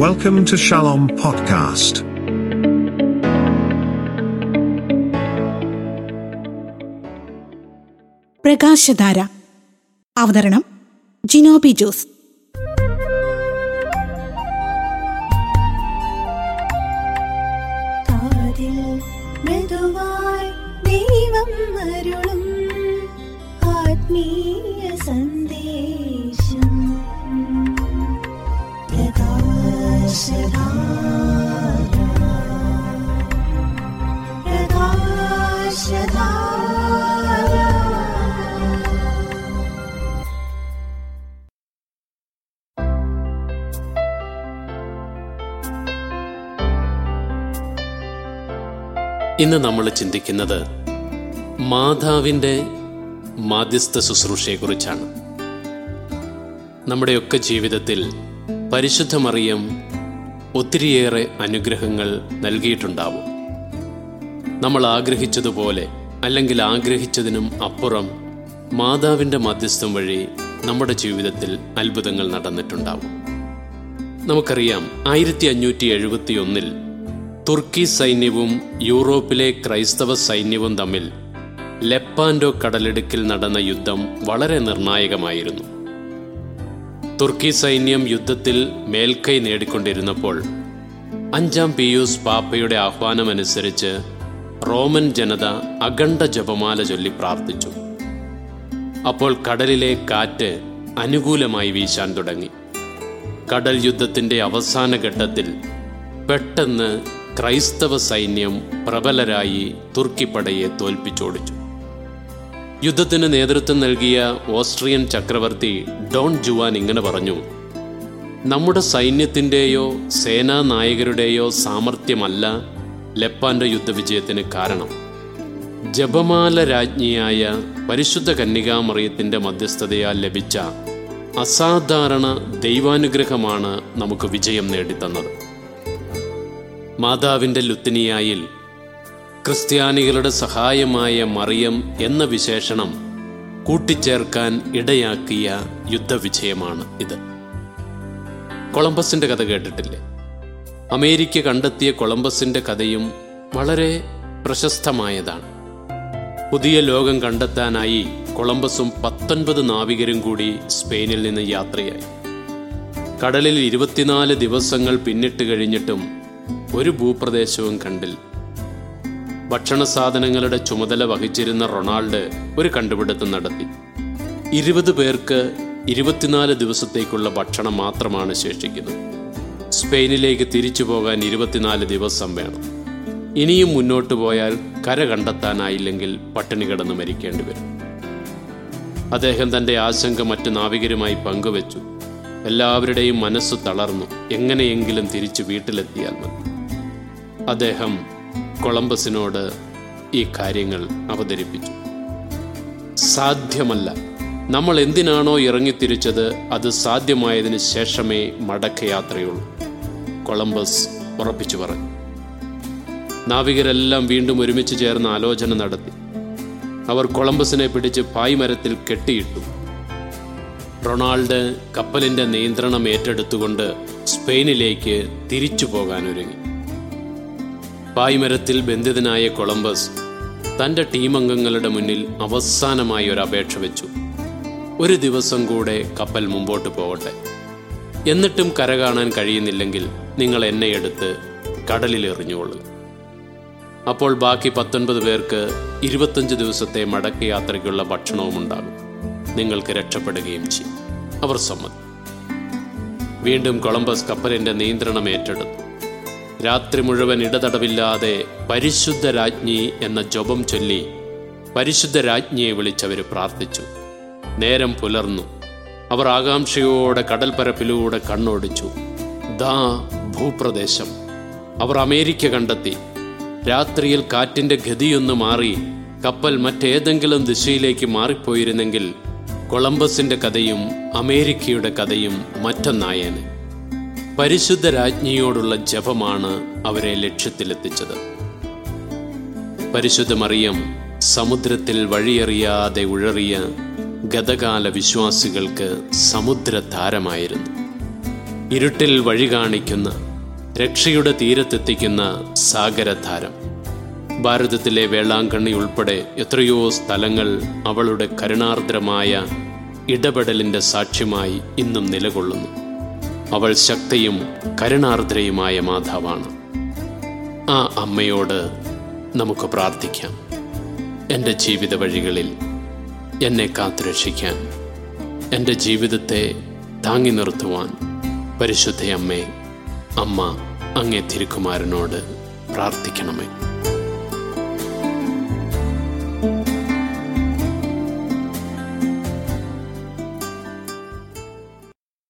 Welcome to Shalom Podcast. പ്രകാശധാര. അവതരണം ജിനോബി ജോസ്. കാതിൽ മൃദുവായി ദൈവം അരുളും ആത്മീയ സന്ദേശം. ഇന്ന് നമ്മൾ ചിന്തിക്കുന്നത് മാതാവിൻ്റെ മാധ്യസ്ഥ ശുശ്രൂഷയെക്കുറിച്ചാണ്. നമ്മുടെയൊക്കെ ജീവിതത്തിൽ പരിശുദ്ധ മറിയം ഒത്തിരിയേറെ അനുഗ്രഹങ്ങൾ നൽകിയിട്ടുണ്ടാവും. നമ്മൾ ആഗ്രഹിച്ചതുപോലെ അല്ലെങ്കിൽ ആഗ്രഹിച്ചതിനും അപ്പുറം മാതാവിൻ്റെ മാധ്യസ്ഥം വഴി നമ്മുടെ ജീവിതത്തിൽ അത്ഭുതങ്ങൾ നടന്നിട്ടുണ്ടാവും. നമുക്കറിയാം, 1571 തുർക്കി സൈന്യവും യൂറോപ്പിലെ ക്രൈസ്തവ സൈന്യവും തമ്മിൽ ലെപ്പാൻഡോ കടലിടുക്കിൽ നടന്ന യുദ്ധം വളരെ നിർണായകമായിരുന്നു. തുർക്കി സൈന്യം യുദ്ധത്തിൽ മേൽക്കൈ നേടിക്കൊണ്ടിരുന്നപ്പോൾ 5-ാം പിയൂസ് പാപ്പയുടെ ആഹ്വാനമനുസരിച്ച് റോമൻ ജനത അഖണ്ഡ ജപമാല ചൊല്ലി പ്രാർത്ഥിച്ചു. അപ്പോൾ കടലിലെ കാറ്റ് അനുകൂലമായി വീശാൻ തുടങ്ങി. കടൽ യുദ്ധത്തിൻ്റെ അവസാന ഘട്ടത്തിൽ പെട്ടെന്ന് ക്രൈസ്തവ സൈന്യം പ്രബലരായി തുർക്കി പടയെ തോൽപ്പിച്ചോടിച്ചു. യുദ്ധത്തിന് നേതൃത്വം നൽകിയ ഓസ്ട്രിയൻ ചക്രവർത്തി ഡോൺ ജുവാൻ ഇങ്ങനെ പറഞ്ഞു: നമ്മുടെ സൈന്യത്തിൻ്റെയോ സേനാനായകരുടെയോ സാമർഥ്യമല്ല ലെപ്പാൻഡോ യുദ്ധവിജയത്തിന് കാരണം. ജപമാല രാജ്ഞിയായ പരിശുദ്ധ കന്യകാമറിയത്തിൻ്റെ മധ്യസ്ഥതയാൽ ലഭിച്ച അസാധാരണ ദൈവാനുഗ്രഹമാണ് നമുക്ക് വിജയം നേടിത്തന്നത്. മാതാവിൻ്റെ ലുത്തിനിയായിൽ ക്രിസ്ത്യാനികളുടെ സഹായമായ മറിയം എന്ന വിശേഷണം കൂട്ടിച്ചേർക്കാൻ ഇടയാക്കിയ യുദ്ധവിജയമാണ് ഇത്. കൊളംബസിൻ്റെ കഥ കേട്ടിട്ടില്ലേ? അമേരിക്ക കണ്ടെത്തിയ കൊളംബസിൻ്റെ കഥയും വളരെ പ്രശസ്തമായതാണ്. പുതിയ ലോകം കണ്ടെത്താനായി കൊളംബസും 19 നാവികരും കൂടി സ്പെയിനിൽ നിന്ന് യാത്രയായി. കടലിൽ 24 ദിവസങ്ങൾ പിന്നിട്ട് കഴിഞ്ഞിട്ടും ഒരു ഭൂപ്രദേശവും കണ്ടില്ല. ഭക്ഷണ സാധനങ്ങളുടെ ചുമതല വഹിച്ചിരുന്ന റൊണാൾഡ് ഒരു കണ്ടുപിടുത്തം നടത്തി. 20 പേർക്ക് 24 ദിവസത്തേക്കുള്ള ഭക്ഷണം മാത്രമാണ് ശേഷിക്കുന്നത്. സ്പെയിനിലേക്ക് തിരിച്ചു പോകാൻ 24 ദിവസം വേണം. ഇനിയും മുന്നോട്ട് പോയാൽ കര കണ്ടെത്താനായില്ലെങ്കിൽ പട്ടിണി കിടന്ന് മരിക്കേണ്ടി വരും. അദ്ദേഹം തൻ്റെ ആശങ്ക മറ്റു നാവികരുമായി പങ്കുവച്ചു. എല്ലാവരുടെയും മനസ്സ് തളർന്നു. എങ്ങനെയെങ്കിലും തിരിച്ചു വീട്ടിലെത്തിയാൽ മതി. അദ്ദേഹം കൊളംബസിനോട് ഈ കാര്യങ്ങൾ അവതരിപ്പിച്ചു. സാധ്യമല്ല, നമ്മൾ എന്തിനാണോ ഇറങ്ങിത്തിരിച്ചത് അത് സാധ്യമായതിനു ശേഷമേ മടക്കയാത്രയുള്ളൂ, കൊളംബസ് ഉറപ്പിച്ചു പറഞ്ഞു. നാവികരെല്ലാം വീണ്ടും ഒരുമിച്ച് ചേർന്ന് ആലോചന നടത്തി. അവർ കൊളംബസിനെ പിടിച്ച് പായ്മരത്തിൽ കെട്ടിയിട്ടു. റൊണാൾഡ് കപ്പലിൻ്റെ നിയന്ത്രണം ഏറ്റെടുത്തുകൊണ്ട് സ്പെയിനിലേക്ക് തിരിച്ചു പോകാനൊരുങ്ങി. പായ്മരത്തിൽ ബന്ധിതനായ കൊളംബസ് തൻ്റെ ടീമംഗങ്ങളുടെ മുന്നിൽ അവസാനമായി ഒരു അപേക്ഷ വെച്ചു. ഒരു ദിവസം കൂടെ കപ്പൽ മുമ്പോട്ട് പോകട്ടെ. എന്നിട്ടും കര കാണാൻ കഴിയുന്നില്ലെങ്കിൽ നിങ്ങൾ എന്നെ എടുത്ത് കടലിൽ എറിഞ്ഞുകൊള്ളുക. അപ്പോൾ ബാക്കി 19 പേർക്ക് 25 ദിവസത്തെ മടക്ക യാത്രയ്ക്കുള്ള ഭക്ഷണവും ഉണ്ടാകും. നിങ്ങൾക്ക് രക്ഷപ്പെടുകയും ചെയ്യും. അവർ സമ്മതി. വീണ്ടും കൊളംബസ് കപ്പലിൻ്റെ നിയന്ത്രണം ഏറ്റെടുത്തു. രാത്രി മുഴുവൻ ഇടതടവില്ലാതെ പരിശുദ്ധ രാജ്ഞി എന്ന ജപം ചൊല്ലി പരിശുദ്ധ രാജ്ഞിയെ വിളിച്ചവർ പ്രാർത്ഥിച്ചു. നേരം പുലർന്നു. അവർ ആകാംക്ഷയോടെ കടൽപ്പരപ്പിലൂടെ കണ്ണോടിച്ചു. ദാ ഭൂപ്രദേശം. അവർ അമേരിക്ക കണ്ടെത്തി. രാത്രിയിൽ കാറ്റിൻ്റെ ഗതിയൊന്ന് മാറി കപ്പൽ മറ്റേതെങ്കിലും ദിശയിലേക്ക് മാറിപ്പോയിരുന്നെങ്കിൽ കൊളംബസിൻ്റെ കഥയും അമേരിക്കയുടെ കഥയും മറ്റൊന്നായേനെ. പരിശുദ്ധ രാജ്ഞിയോടുള്ള ജപമാണ് അവരെ ലക്ഷ്യത്തിലെത്തിച്ചത്. പരിശുദ്ധ മറിയം സമുദ്രത്തിൽ വഴിയറിയാതെ ഉഴറിയ ഗതകാല വിശ്വാസികൾക്ക് സമുദ്രതാരമായിരുന്നു. ഇരുട്ടിൽ വഴി കാണിക്കുന്ന, രക്ഷയുടെ തീരത്തെത്തിക്കുന്ന സാഗരധാരം. ഭാരതത്തിലെ വേളാങ്കണ്ണി ഉൾപ്പെടെ എത്രയോ സ്ഥലങ്ങൾ അവളുടെ കരുണാർദ്രമായ ഇടപെടലിൻ്റെ സാക്ഷ്യമായി ഇന്നും നിലകൊള്ളുന്നു. അവൾ ശക്തിയും കരുണാർദ്രയുമായ മാതാവാണ്. ആ അമ്മയോട് നമുക്ക് പ്രാർത്ഥിക്കാം. എൻ്റെ ജീവിത വഴികളിൽ എന്നെ കാത്തുരക്ഷിക്കാൻ, എൻ്റെ ജീവിതത്തെ താങ്ങി നിർത്തുവാൻ പരിശുദ്ധയമ്മേ, അമ്മ അങ്ങേ തിരുക്കുമാരനോട് പ്രാർത്ഥിക്കണമേ.